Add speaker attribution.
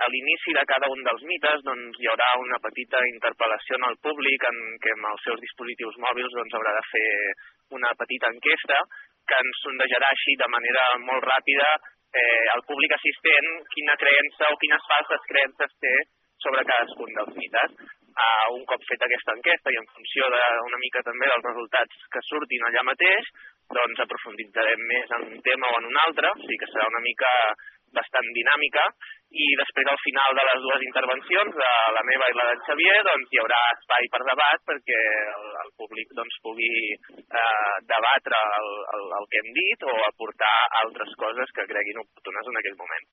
Speaker 1: a l'inici de cada un dels mites hi haurà una petita interpel·lació al públic en què amb els seus dispositius mòbils haurà de fer una petita enquesta que ens sondejarà així de manera molt ràpida el públic assistent quina creença o quines falses creences té sobre cadascun dels mites. Un cop feta aquesta enquesta i en funció una mica també dels resultats que surtin allà mateix, aprofunditzarem més en un tema o en un altre, o sigui que serà una mica bastant dinàmica, i després al final de les dues intervencions, de la meva i la d'en Xavier, hi haurà espai per debat perquè el públic pugui debatre el que hem dit o aportar altres coses que creguin oportunes en aquell moment.